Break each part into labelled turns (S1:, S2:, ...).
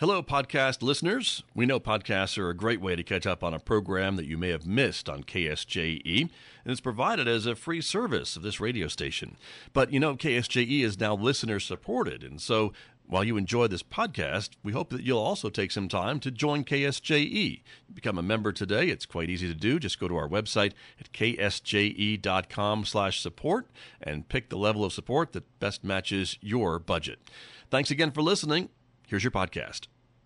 S1: Hello, podcast listeners. We know podcasts are a great way to catch up on a program that you may have missed on KSJE, and it's provided as a free service of this radio station. But you know, KSJE is now listener supported, and so while you enjoy this podcast, we hope that you'll also take some time to join KSJE. Become a member today. It's quite easy to do. Just go to our website at ksje.com/support and pick the level of support that best matches your budget. Thanks again for listening. Here's your podcast.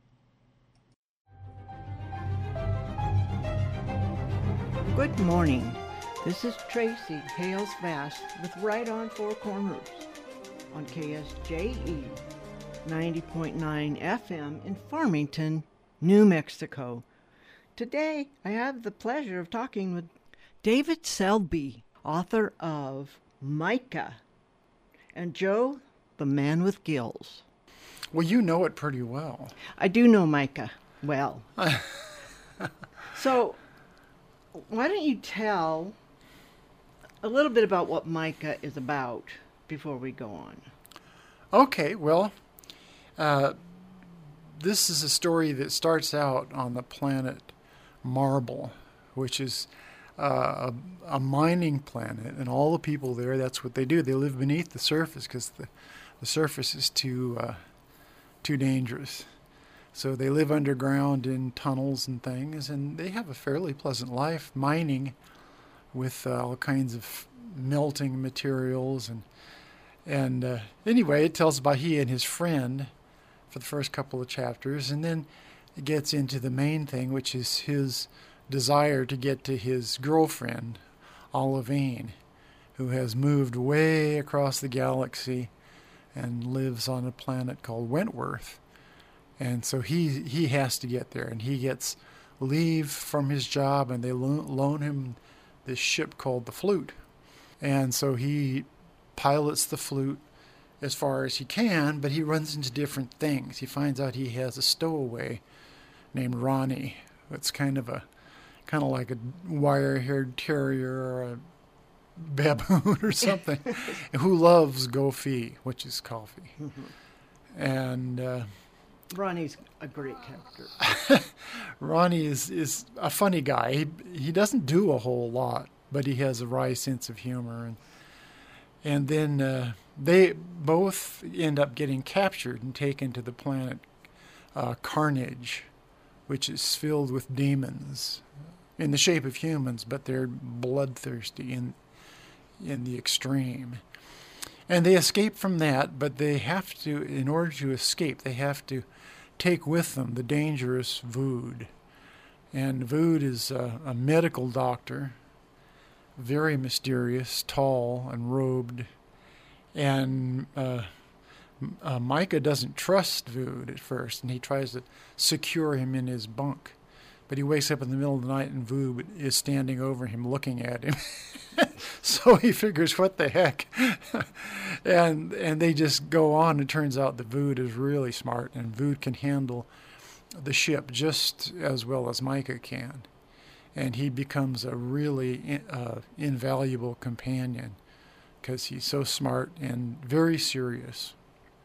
S2: Good morning. This is Tracy Hales Vast with Right on Four Corners on KSJE 90.9 FM in Farmington, New Mexico. Today I have the pleasure of talking with David Selby, author of Micah, and Joe, the Man with Gills.
S3: Well, you know it pretty well.
S2: I do know Micah well. So, why don't you tell a little bit about what Micah is about before we go on?
S3: Okay, well, this is a story that starts out on the planet Marble, which is a mining planet, and all the people there, that's what they do. They live beneath the surface because the surface is too dangerous. So they live underground in tunnels and things, and they have a fairly pleasant life mining with all kinds of melting materials. And anyway, it tells about he and his friend for the first couple of chapters, and then it gets into the main thing, which is his desire to get to his girlfriend, Olivine, who has moved way across the galaxy and lives on a planet called Wentworth. And so he has to get there, and he gets leave from his job, and they loan him this ship called the Flute. And so he pilots the Flute as far as he can, but he runs into different things. He finds out he has a stowaway named Ronnie. It's kind of like a wire-haired terrier or a baboon or something, who loves Gofi, which is coffee. Mm-hmm. And
S2: Ronnie's a great character.
S3: Ronnie is a funny guy. He doesn't do a whole lot, but he has a wry sense of humor. And then they both end up getting captured and taken to the planet Carnage, which is filled with demons in the shape of humans, but they're bloodthirsty in the extreme. And they escape from that, but they have to, in order to escape, they have to take with them the dangerous Vood. And Vood is a medical doctor, very mysterious, tall and robed. And Micah doesn't trust Vood at first, and he tries to secure him in his bunk. But he wakes up in the middle of the night, and Vood is standing over him, looking at him. So he figures, what the heck? and they just go on. It turns out that Vood is really smart, and Vood can handle the ship just as well as Micah can. And he becomes a really invaluable companion because he's so smart and very serious.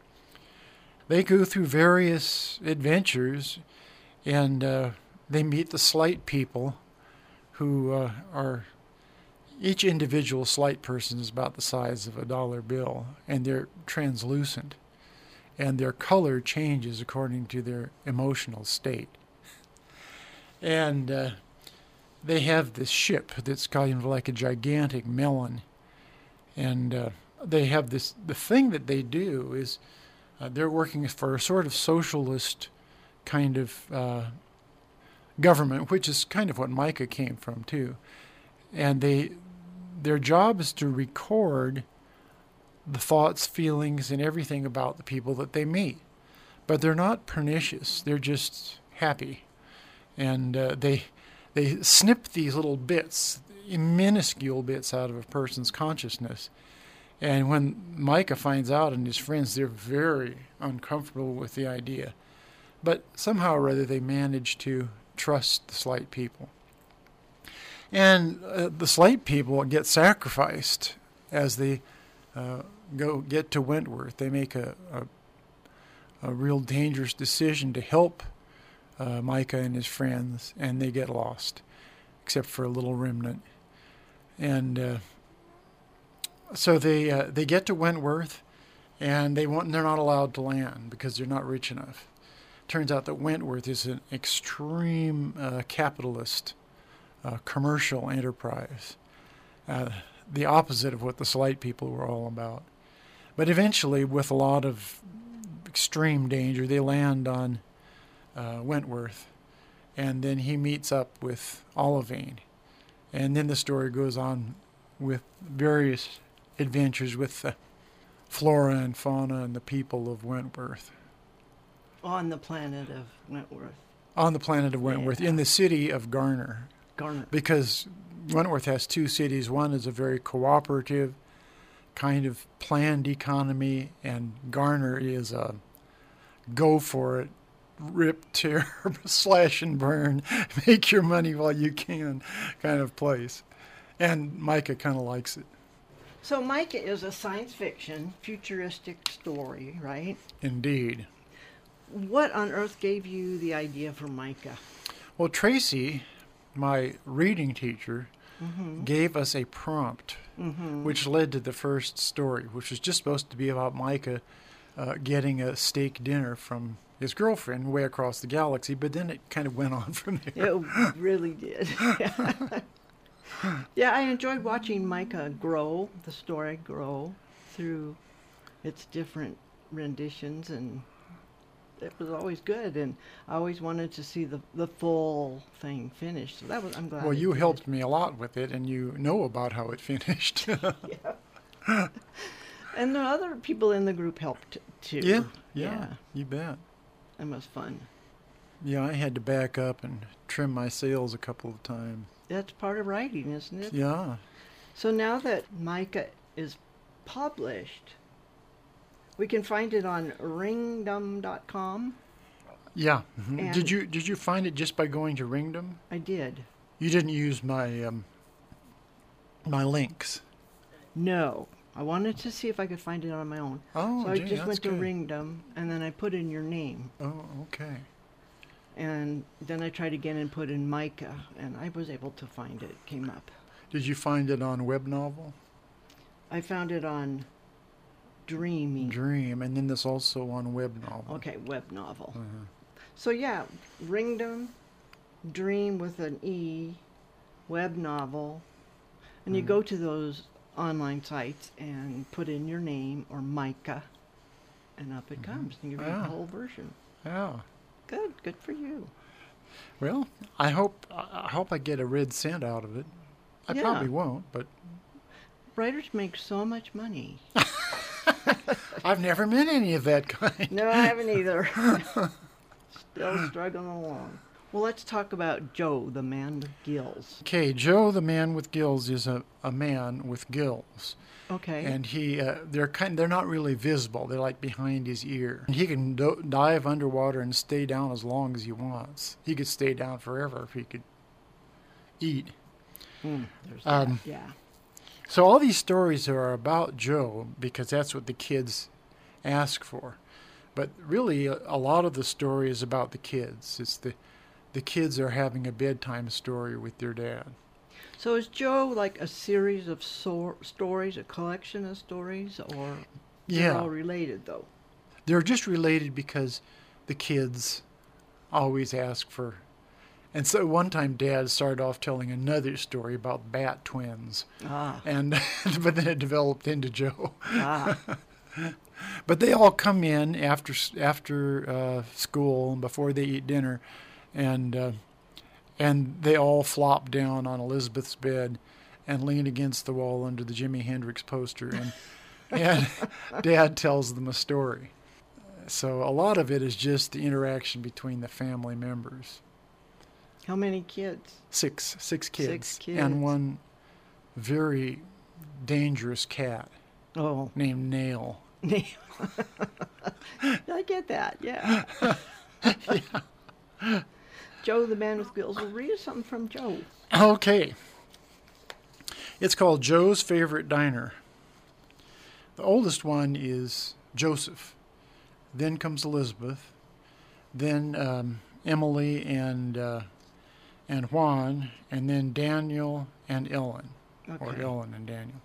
S3: They go through various adventures, and they meet the Slight people, who are, each individual Slight person is about the size of a dollar bill, and they're translucent, and their color changes according to their emotional state. And they have this ship that's kind of like a gigantic melon, and they have the thing that they do is they're working for a sort of socialist kind of government, which is kind of what Micah came from too. And their job is to record the thoughts, feelings, and everything about the people that they meet. But they're not pernicious. They're just happy. And they snip these little bits, minuscule bits, out of a person's consciousness. And when Micah finds out, and his friends, they're very uncomfortable with the idea. But somehow or other they manage to trust the Slight people. And the Slight people get sacrificed as they get to Wentworth. They make a a real dangerous decision to help Micah and his friends, and they get lost, except for a little remnant. And so they get to Wentworth, and they're not allowed to land because they're not rich enough. Turns out that Wentworth is an extreme capitalist commercial enterprise, the opposite of what the Slight people were all about. But eventually, with a lot of extreme danger, they land on Wentworth, and then he meets up with Olivine. And then the story goes on with various adventures with the flora and fauna and the people of Wentworth.
S2: On the planet of Wentworth.
S3: On the planet of Wentworth, in the city of Garner.
S2: Garner.
S3: Because Wentworth has two cities. One is a very cooperative kind of planned economy, and Garner is a go for it, rip, tear, slash and burn, make your money while you can kind of place. And Micah kind of likes it.
S2: So Micah is a science fiction, futuristic story, right?
S3: Indeed.
S2: What on earth gave you the idea for Micah?
S3: Well, Tracy, my reading teacher, gave us a prompt, which led to the first story, which was just supposed to be about Micah getting a steak dinner from his girlfriend way across the galaxy, but then it kind of went on from there.
S2: It really did. Yeah, I enjoyed watching Micah grow, the story grow through its different renditions, and it was always good, and I always wanted to see the full thing finished. So that was, I'm glad.
S3: Well, you helped me a lot with it, and you know about how it finished.
S2: Yeah. And the other people in the group helped too.
S3: Yeah, you bet.
S2: It was fun.
S3: Yeah, I had to back up and trim my sails a couple of times.
S2: That's part of writing, isn't it?
S3: Yeah.
S2: So now that Micah is published, we can find it on ringdom.com.
S3: Yeah. Mm-hmm. Did you find it just by going to Ringdom?
S2: I did.
S3: You didn't use my my links.
S2: No. I wanted to see if I could find it on my own.
S3: Oh,
S2: so I
S3: gee,
S2: just went to
S3: good.
S2: Ringdom, and then I put in your name.
S3: Oh, okay.
S2: And then I tried again and put in Micah, and I was able to find it. It came up.
S3: Did you find it on Web Novel?
S2: I found it on
S3: Dream, and then there's also on Web Novel.
S2: Okay, Web Novel. So yeah, Ringdom, Dream with an E, Web Novel, and you go to those online sites and put in your name or Micah, and up it comes, and you read the whole version.
S3: Yeah.
S2: Good for you.
S3: Well, I hope I get a red cent out of it. I probably won't, but
S2: writers make so much money.
S3: I've never met any of that kind.
S2: No, I haven't either. Still struggling along. Well, let's talk about Joe, the man with gills.
S3: Okay, Joe, the man with gills, is a man with gills.
S2: Okay.
S3: And they're not really visible. They're like behind his ear. And he can dive underwater and stay down as long as he wants. He could stay down forever if he could eat.
S2: There's that. Yeah.
S3: So all these stories are about Joe because that's what the kids ask for. But really, a lot of the story is about the kids. It's the kids are having a bedtime story with their dad.
S2: So is Joe like a series of stories, a collection of stories, or they're all related, though?
S3: They're just related because the kids always ask for. And so one time Dad started off telling another story about bat twins. And but then it developed into Joe. But they all come in after school and before they eat dinner, and they all flop down on Elizabeth's bed and lean against the wall under the Jimi Hendrix poster, and Dad tells them a story. So a lot of it is just the interaction between the family members.
S2: How many kids?
S3: Six kids.
S2: 6 kids.
S3: And one very dangerous cat named Nail.
S2: Nail. I get that, yeah. Joe, the man with gills. Well, read us something from Joe.
S3: Okay. It's called Joe's Favorite Diner. The oldest one is Joseph. then comes Elizabeth, then Emily and Juan, and then Daniel and Ellen, or Ellen and Daniel.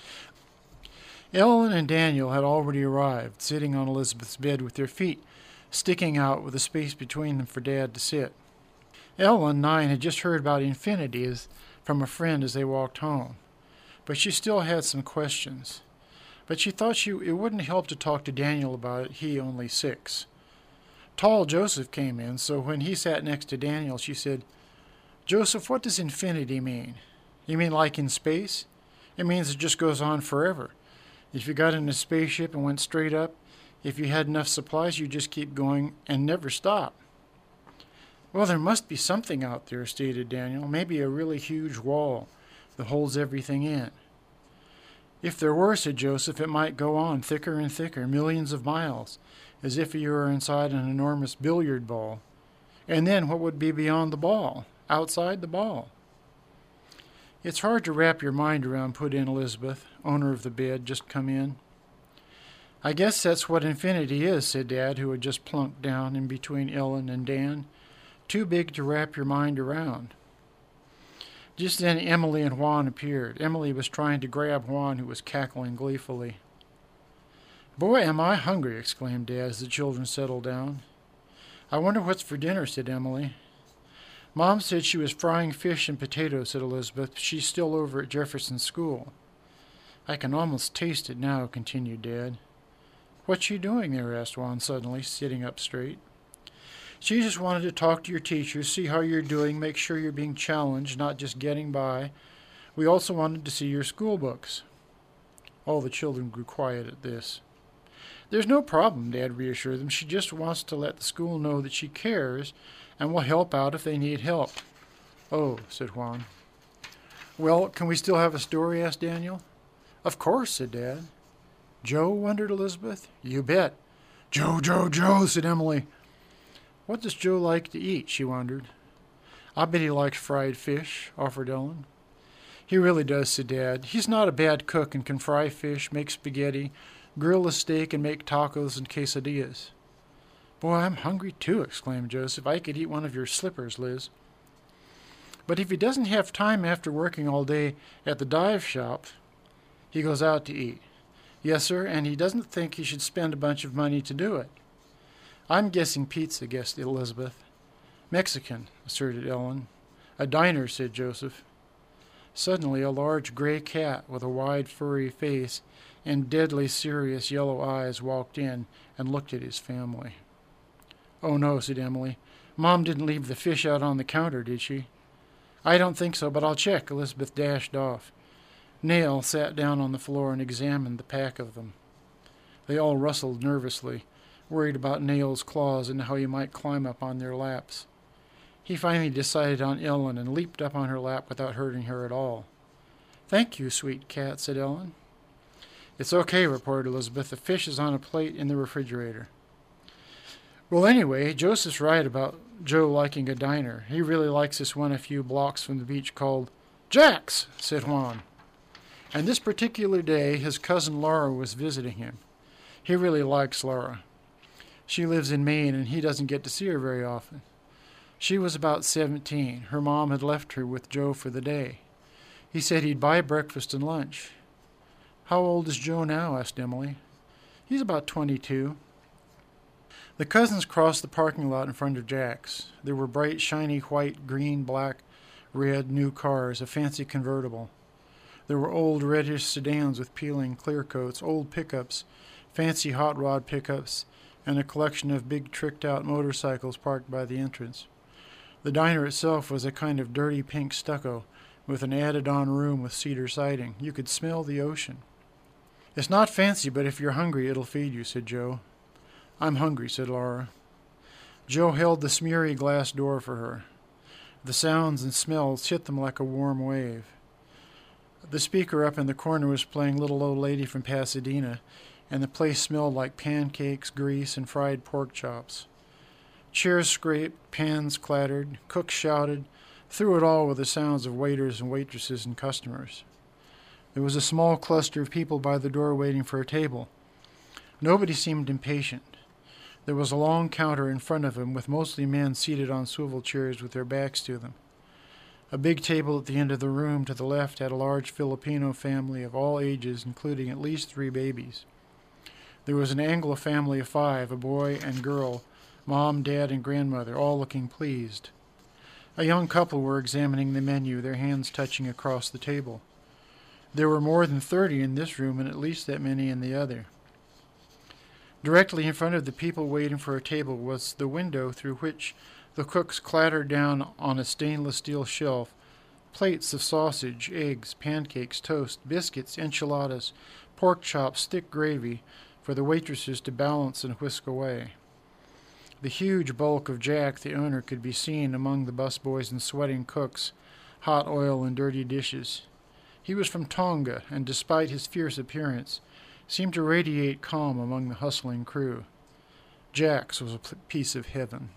S3: Ellen and Daniel had already arrived, sitting on Elizabeth's bed with their feet sticking out with a space between them for Dad to sit. Ellen, 9, had just heard about infinity from a friend as they walked home, but she still had some questions. But she thought it wouldn't help to talk to Daniel about it, he only 6. Tall Joseph came in, so when he sat next to Daniel, she said, "Joseph, what does infinity mean? You mean like in space? It means it just goes on forever. If you got in a spaceship and went straight up, if you had enough supplies, you'd just keep going and never stop." "Well, there must be something out there," stated Daniel. "Maybe a really huge wall that holds everything in." "If there were," said Joseph, "it might go on thicker and thicker, millions of miles, as if you were inside an enormous billiard ball. And then what would be beyond the ball, outside the ball?" "It's hard to wrap your mind around," put in Elizabeth, owner of the bed, just come in. "I guess that's what infinity is," said Dad, who had just plunked down in between Ellen and Dan. "Too big to wrap your mind around." Just then Emily and Juan appeared. Emily was trying to grab Juan, who was cackling gleefully. "Boy, am I hungry!" exclaimed Dad as the children settled down. "I wonder what's for dinner," said Emily. "Mom said she was frying fish and potatoes," said Elizabeth. "She's still over at Jefferson School." "I can almost taste it now," continued Dad. "What's she doing there?" asked Juan suddenly, sitting up straight. "She just wanted to talk to your teachers, see how you're doing, make sure you're being challenged, not just getting by. We also wanted to see your school books." All the children grew quiet at this. "There's no problem," Dad reassured them. "She just wants to let the school know that she cares and will help out if they need help." "Oh," said Juan. "Well, can we still have a story?" asked Daniel. "Of course," said Dad. "Joe?" wondered Elizabeth. "You bet." "Joe, Joe, Joe," said Emily. "What does Joe like to eat?" she wondered. "I bet he likes fried fish," offered Ellen. "He really does," said Dad. "He's not a bad cook and can fry fish, make spaghetti, grill a steak, and make tacos and quesadillas." "Boy, I'm hungry too," exclaimed Joseph. "I could eat one of your slippers, Liz." "But if he doesn't have time after working all day at the dive shop, he goes out to eat." "Yes, sir, and he doesn't think he should spend a bunch of money to do it." "I'm guessing pizza," guessed Elizabeth. "Mexican," asserted Ellen. "A diner," said Joseph. Suddenly a large gray cat with a wide furry face and deadly serious yellow eyes walked in and looked at his family. "Oh no," said Emily. "Mom didn't leave the fish out on the counter, did she?" "I don't think so, but I'll check." Elizabeth dashed off. Nell sat down on the floor and examined the pack of them. They all rustled nervously, worried about Nail's claws and how he might climb up on their laps. He finally decided on Ellen and leaped up on her lap without hurting her at all. "Thank you, sweet cat," said Ellen. "It's okay," reported Elizabeth. "The fish is on a plate in the refrigerator." "Well, anyway, Joseph's right about Joe liking a diner. He really likes this one a few blocks from the beach called Jack's," said Juan. And this particular day his cousin Laura was visiting him. He really likes Laura. She lives in Maine, and he doesn't get to see her very often. She was about 17. Her mom had left her with Joe for the day. He said he'd buy breakfast and lunch. "How old is Joe now?" asked Emily. "He's about 22. The cousins crossed the parking lot in front of Jack's. There were bright, shiny white, green, black, red, new cars, a fancy convertible. There were old reddish sedans with peeling clear coats, old pickups, fancy hot rod pickups, and a collection of big tricked-out motorcycles parked by the entrance. The diner itself was a kind of dirty pink stucco, with an added-on room with cedar siding. You could smell the ocean. "It's not fancy, but if you're hungry, it'll feed you," said Joe. "I'm hungry," said Laura. Joe held the smeary glass door for her. The sounds and smells hit them like a warm wave. The speaker up in the corner was playing Little Old Lady from Pasadena, and the place smelled like pancakes, grease, and fried pork chops. Chairs scraped, pans clattered, cooks shouted, through it all were the sounds of waiters and waitresses and customers. There was a small cluster of people by the door waiting for a table. Nobody seemed impatient. There was a long counter in front of him with mostly men seated on swivel chairs with their backs to them. A big table at the end of the room to the left had a large Filipino family of all ages, including at least 3 babies. There was an Anglo family of 5, a boy and girl, mom, dad, and grandmother, all looking pleased. A young couple were examining the menu, their hands touching across the table. There were more than 30 in this room and at least that many in the other. Directly in front of the people waiting for a table was the window through which the cooks clattered down on a stainless steel shelf plates of sausage, eggs, pancakes, toast, biscuits, enchiladas, pork chops, thick gravy for the waitresses to balance and whisk away. The huge bulk of Jack, the owner, could be seen among the busboys and sweating cooks, hot oil and dirty dishes. He was from Tonga, and despite his fierce appearance, seemed to radiate calm among the hustling crew. Jack's was a piece of heaven.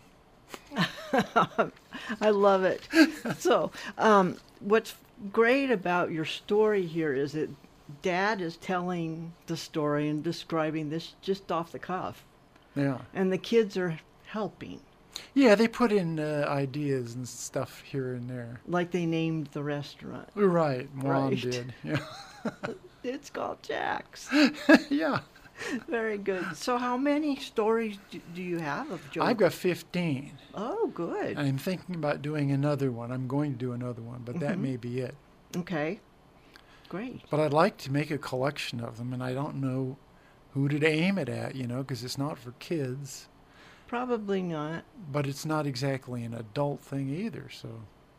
S2: I love it. So, what's great about your story here is that Dad is telling the story and describing this just off the cuff.
S3: Yeah.
S2: And the kids are helping.
S3: Yeah, they put in ideas and stuff here and there.
S2: Like they named the restaurant.
S3: Right, Mom
S2: Right.
S3: did. Yeah.
S2: It's called Jack's.
S3: Yeah.
S2: Very good. So how many stories do you have of Joe?
S3: I've got 15.
S2: Oh, good.
S3: I'm thinking about doing another one. I'm going to do another one, but that may be it.
S2: Okay. Great.
S3: But I'd like to make a collection of them, and I don't know who to aim it at, because it's not for kids,
S2: Probably not.
S3: but it's not exactly an adult thing either, so.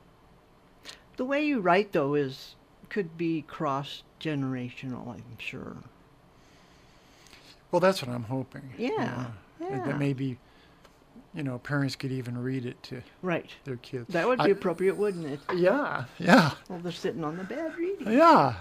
S2: The way you write, though, could be cross-generational, I'm sure.
S3: Well, that's what I'm hoping.
S2: Yeah,
S3: And
S2: yeah.
S3: that maybe, parents could even read it to
S2: Right.
S3: their kids.
S2: That would be appropriate, wouldn't it?
S3: Yeah, yeah.
S2: Well, they're sitting on the bed reading.
S3: Yeah.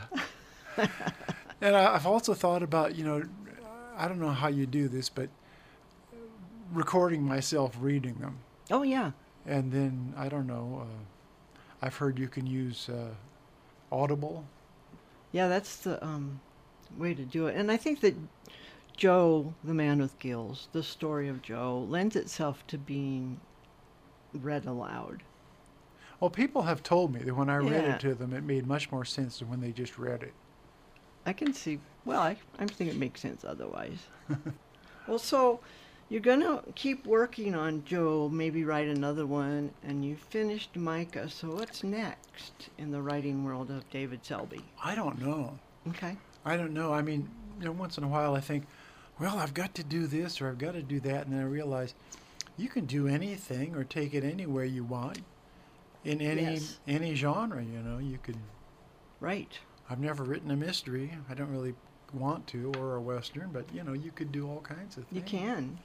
S3: And I've also thought about, I don't know how you do this, but recording myself reading them.
S2: Oh, yeah.
S3: And then, I don't know, I've heard you can use Audible.
S2: Yeah, that's the way to do it. And I think that Joe, the Man with Gills, the story of Joe, lends itself to being read aloud.
S3: Well, people have told me that when I read
S2: Yeah.
S3: it to them, it made much more sense than when they just read it.
S2: I can see, well, I think it makes sense otherwise. Well, so you're going to keep working on Joe, maybe write another one, and you finished Micah. So what's next in the writing world of David Selby?
S3: I don't know.
S2: Okay.
S3: I don't know. I mean, once in a while I think, well, I've got to do this or I've got to do that. And then I realize you can do anything or take it anywhere you want in
S2: Yes.
S3: any genre, you could.
S2: Right.
S3: I've never written a mystery. I don't really want to, or a Western, but, you could do all kinds of things.
S2: You can.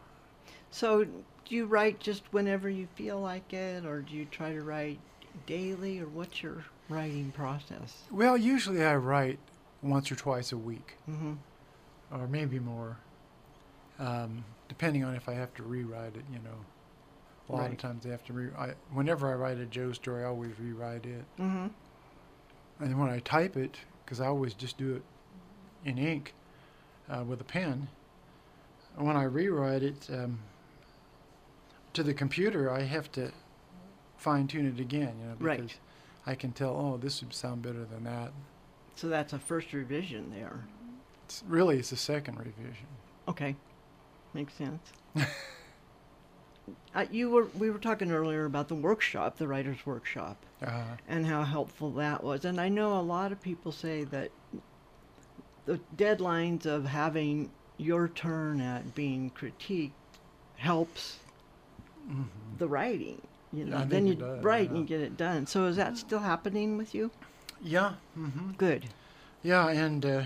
S2: So do you write just whenever you feel like it, or do you try to write daily, or what's your writing process?
S3: Well, usually I write once or twice a week,
S2: Mm-hmm.
S3: or maybe more, depending on if I have to rewrite it, A lot of
S2: Right.
S3: times I have to whenever I write a Joe story, I always rewrite it.
S2: Mm-hmm.
S3: And when I type it, because I always just do it in ink with a pen, when I rewrite it to the computer, I have to fine-tune it again, because
S2: Right.
S3: I can tell, oh, this would sound better than that.
S2: So that's a first revision there.
S3: It's a second revision.
S2: Okay. Makes sense. We were talking earlier about the workshop, the writer's workshop, and how helpful that was. And I know a lot of people say that the deadlines of having your turn at being critiqued helps the writing.
S3: Yeah, I
S2: then
S3: think
S2: you
S3: it does,
S2: write
S3: yeah.
S2: and you get it done. So is that still happening with you?
S3: Yeah. Mm-hmm.
S2: Good.
S3: Yeah, and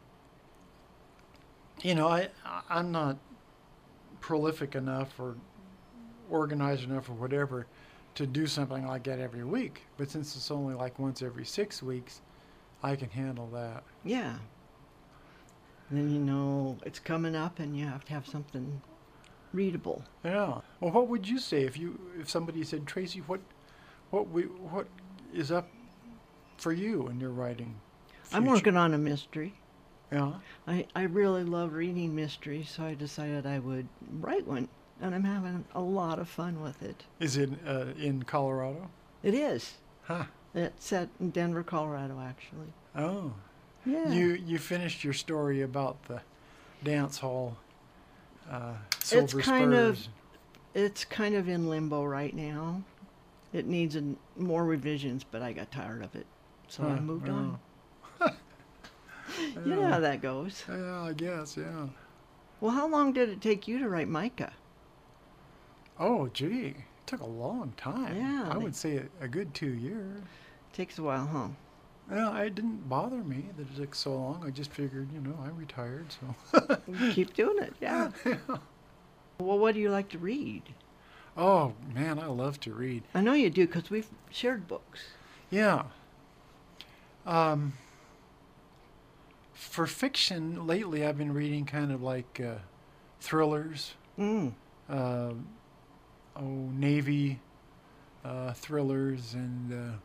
S3: I'm not prolific enough or organized enough or whatever to do something like that every week. But since it's only like once every 6 weeks, I can handle that.
S2: Yeah. Then it's coming up and you have to have something readable.
S3: Yeah. Well, what would you say if somebody said, Tracy, what is up for you in your writing?
S2: I'm
S3: future?"
S2: working on a mystery.
S3: Yeah.
S2: I really love reading mysteries, so I decided I would write one, and I'm having a lot of fun with it.
S3: Is it in Colorado?
S2: It is.
S3: Huh.
S2: It's set in Denver, Colorado, actually.
S3: Oh.
S2: Yeah.
S3: You finished your story about the dance hall, Silver Spurs.
S2: It's kind of in limbo right now. It needs more revisions, but I got tired of it, so I moved on. You know how that goes.
S3: Yeah, I guess, yeah.
S2: Well, how long did it take you to write Micah?
S3: Oh, gee. It took a long time.
S2: Yeah,
S3: I would say a good 2 years.
S2: Takes a while, huh?
S3: Well, it didn't bother me that it took so long. I just figured, I retired, so.
S2: Keep doing it, yeah. Well, what do you like to read?
S3: Oh, man, I love to read.
S2: I know you do, because we've shared books.
S3: Yeah. For fiction, lately I've been reading kind of like thrillers. Navy thrillers and,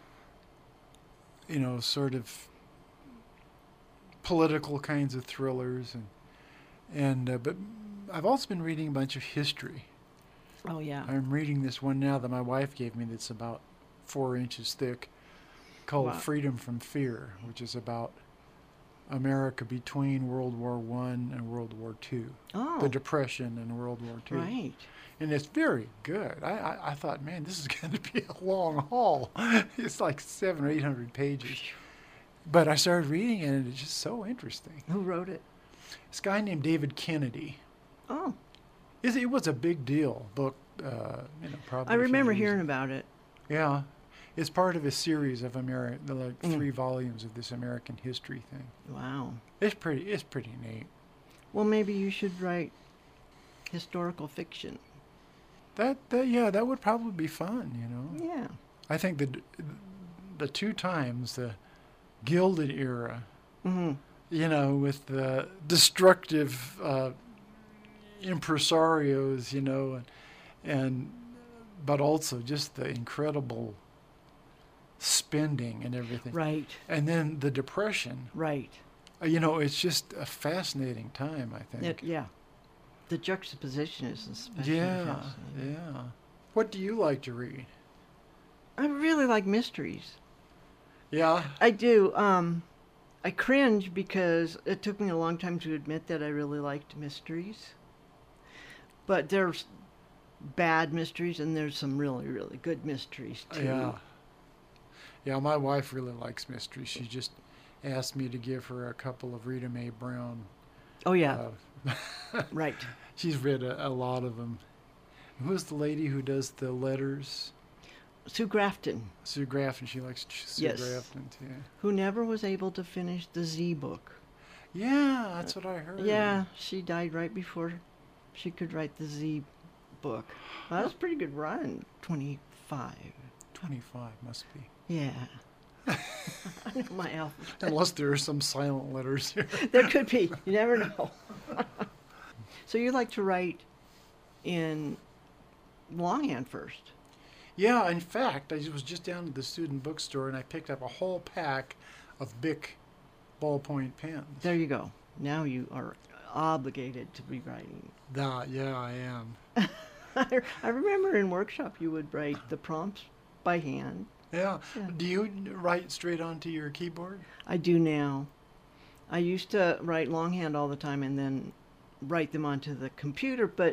S3: sort of political kinds of thrillers. But I've also been reading a bunch of history.
S2: Oh, yeah.
S3: I'm reading this one now that my wife gave me that's about 4 inches thick called Freedom from Fear, which is about America between World War I and World War II.
S2: Oh.
S3: The Depression and World War II.
S2: Right.
S3: And it's very good. I thought, man, this is going to be a long haul. It's like 700 or 800 pages. But I started reading it, and it's just so interesting.
S2: Who wrote it?
S3: This guy named David Kennedy.
S2: Oh.
S3: It was a big deal book, probably.
S2: I remember hearing about it.
S3: Yeah. It's part of a series of 3 volumes of this American history thing.
S2: Wow.
S3: It's pretty neat.
S2: Well, maybe you should write historical fiction.
S3: That would probably be fun,
S2: Yeah.
S3: I think the 2 times the Gilded Era, with the destructive impresarios, but also just the incredible spending and everything.
S2: Right.
S3: And then the Depression.
S2: Right.
S3: It's just a fascinating time, I think.
S2: Yeah. The juxtaposition is especially fascinating.
S3: Yeah. What do you like to read?
S2: I really like mysteries.
S3: Yeah.
S2: I do. I cringe because it took me a long time to admit that I really liked mysteries. But there's bad mysteries and there's some really, really good mysteries too.
S3: Yeah. Yeah, my wife really likes mysteries. She just asked me to give her a couple of Rita Mae Brown.
S2: Oh, yeah. Right.
S3: She's read a lot of them. Who's the lady who does the letters?
S2: Sue Grafton.
S3: Sue Grafton. She likes Sue Grafton, too.
S2: Who never was able to finish the Z book.
S3: Yeah, that's what I heard.
S2: Yeah, she died right before she could write the Z book. Well, that was a pretty good run. 25.
S3: 25 must be.
S2: Yeah. I know my alphabet.
S3: Unless there are some silent letters here.
S2: There could be. You never know. So you like to write in longhand first?
S3: Yeah, in fact, I was just down to the student bookstore and I picked up a whole pack of Bic ballpoint pens.
S2: There you go. Now you are obligated to be writing.
S3: Yeah, I am.
S2: I remember in workshop you would write the prompts by hand.
S3: Yeah. Do you write straight onto your keyboard?
S2: I do now. I used to write longhand all the time and then write them onto the computer, but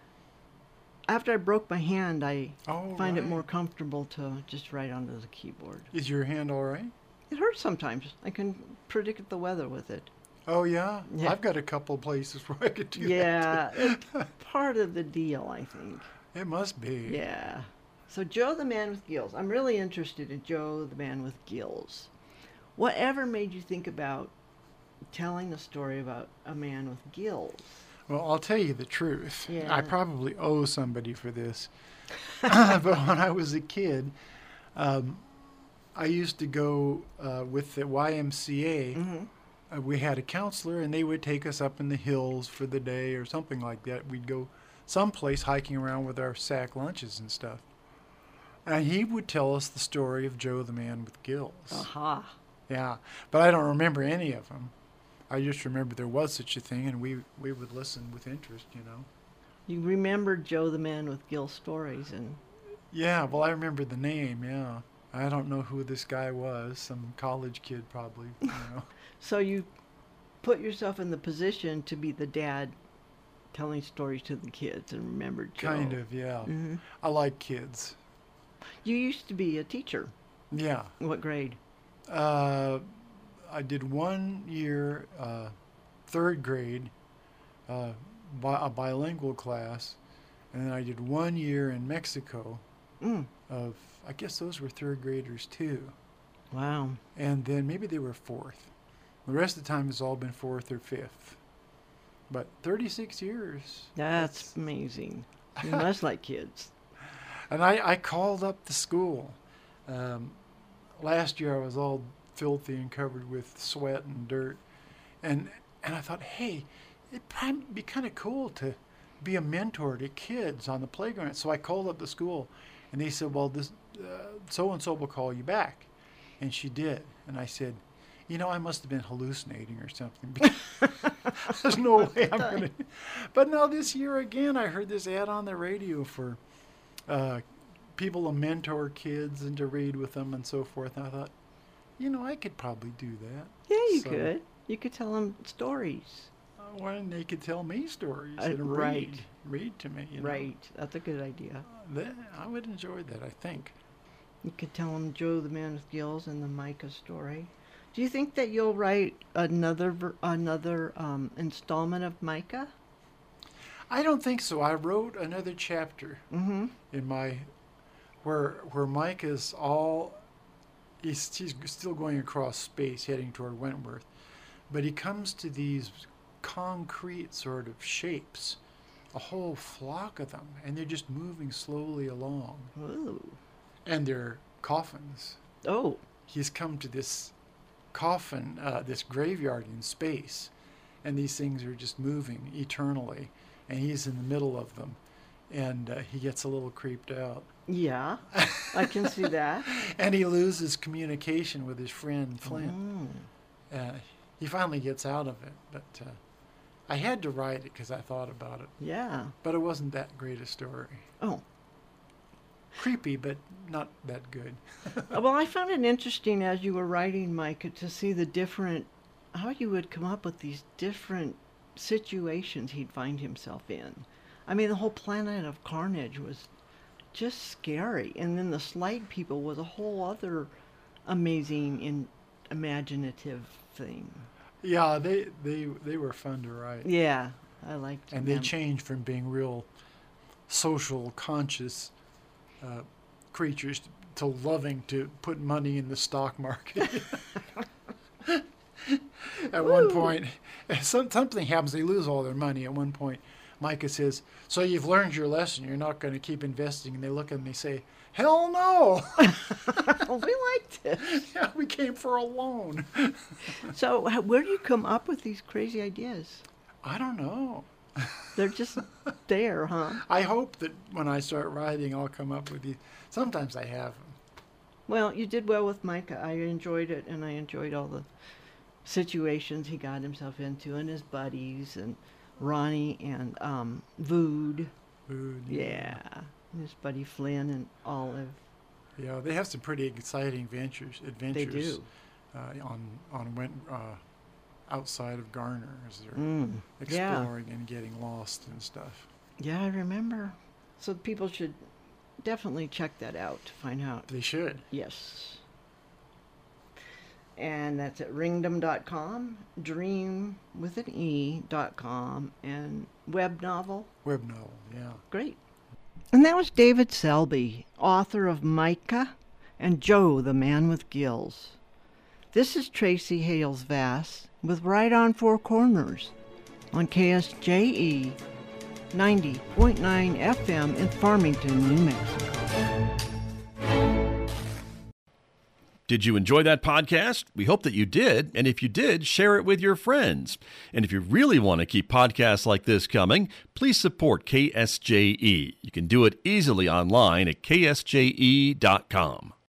S2: after I broke my hand, I find it more comfortable to just write onto the keyboard.
S3: Is your hand all right?
S2: It hurts sometimes. I can predict the weather with it.
S3: Oh, yeah? I've got a couple places where I could do that.
S2: Yeah, it's part of the deal, I think.
S3: It must be.
S2: Yeah. So Joe the Man with Gills. I'm really interested in Joe the Man with Gills. Whatever made you think about telling a story about a man with gills?
S3: Well, I'll tell you the truth.
S2: Yeah.
S3: I probably owe somebody for this. But when I was a kid, I used to go with the YMCA. Mm-hmm. We had a counselor, and they would take us up in the hills for the day or something like that. We'd go someplace hiking around with our sack lunches and stuff. And he would tell us the story of Joe the Man with Gills.
S2: Aha.
S3: Yeah, but I don't remember any of them. I just remember there was such a thing, and we would listen with interest,
S2: You remember Joe the Man with Gill stories, and
S3: Yeah, well, I remember the name, yeah. I don't know who this guy was, some college kid probably,
S2: so you put yourself in the position to be the dad telling stories to the kids and remember Joe.
S3: Kind of, yeah.
S2: Mm-hmm.
S3: I like kids.
S2: You used to be a teacher.
S3: Yeah.
S2: What grade?
S3: I did 1 year, 3rd grade, a bilingual class, and then I did 1 year in Mexico of, I guess those were 3rd graders too.
S2: Wow.
S3: And then maybe they were 4th. The rest of the time it's all been 4th or 5th. But 36 years.
S2: That's amazing. You must like kids.
S3: And I called up the school. Last year I was all filthy and covered with sweat and dirt. And I thought, hey, it'd probably be kind of cool to be a mentor to kids on the playground. So I called up the school, and they said, well, this so-and-so will call you back. And she did. And I said, I must have been hallucinating or something. There's no way I'm going to. But now this year again, I heard this ad on the radio for people to mentor kids and to read with them and so forth. And I thought, I could probably do that.
S2: Yeah, you could. You could tell them stories.
S3: When they could tell me stories and
S2: right.
S3: read to me.
S2: Right. That's a good idea.
S3: I would enjoy that, I think.
S2: You could tell them Joe the Man with Gills and the Micah story. Do you think that you'll write another installment of Micah?
S3: I don't think so. I wrote another chapter in my where Micah's he's still going across space, heading toward Wentworth, but he comes to these concrete sort of shapes, a whole flock of them, and they're just moving slowly along.
S2: Ooh.
S3: And they're coffins.
S2: Oh.
S3: He's come to this coffin, this graveyard in space, and these things are just moving eternally, and he's in the middle of them, and he gets a little creeped out.
S2: Yeah, I can see that.
S3: And he loses communication with his friend Flint. He finally gets out of it, but I had to write it because I thought about it.
S2: Yeah.
S3: But it wasn't that great a story.
S2: Oh.
S3: Creepy, but not that good.
S2: Well, I found it interesting as you were writing, Micah, to see how you would come up with these different situations he'd find himself in. I mean, the whole Planet of Carnage was just scary. And then the Slide People was a whole other amazing and imaginative thing.
S3: Yeah, they were fun to write.
S2: Yeah, I liked them.
S3: And they changed from being real social, conscious creatures to loving to put money in the stock market. At one point, something happens. They lose all their money. At one point, Micah says, so you've learned your lesson. You're not going to keep investing. And they look at me and say, hell no.
S2: We liked it.
S3: Yeah, we came for a loan.
S2: So where do you come up with these crazy ideas?
S3: I don't know.
S2: They're just there, huh?
S3: I hope that when I start writing, I'll come up with these. Sometimes I have them.
S2: Well, you did well with Micah. I enjoyed it, and I enjoyed all the situations he got himself into, and his buddies, and Ronnie, and Vood.
S3: Vood.
S2: Yeah. And his buddy Flynn and Olive.
S3: Yeah, they have some pretty exciting adventures.
S2: They do.
S3: Outside of Garner as they're exploring and getting lost and stuff.
S2: Yeah, I remember. So people should definitely check that out to find out.
S3: They should.
S2: Yes. And that's at ringdom.com, dream with an E.com, and web novel.
S3: Web novel, yeah.
S2: Great. And that was David Selby, author of Micah and Joe the Man with Gills. This is Tracy Hales Vass with Right on Four Corners on KSJE 90.9 FM in Farmington, New Mexico.
S1: Did you enjoy that podcast? We hope that you did. And if you did, share it with your friends. And if you really want to keep podcasts like this coming, please support KSJE. You can do it easily online at ksje.com.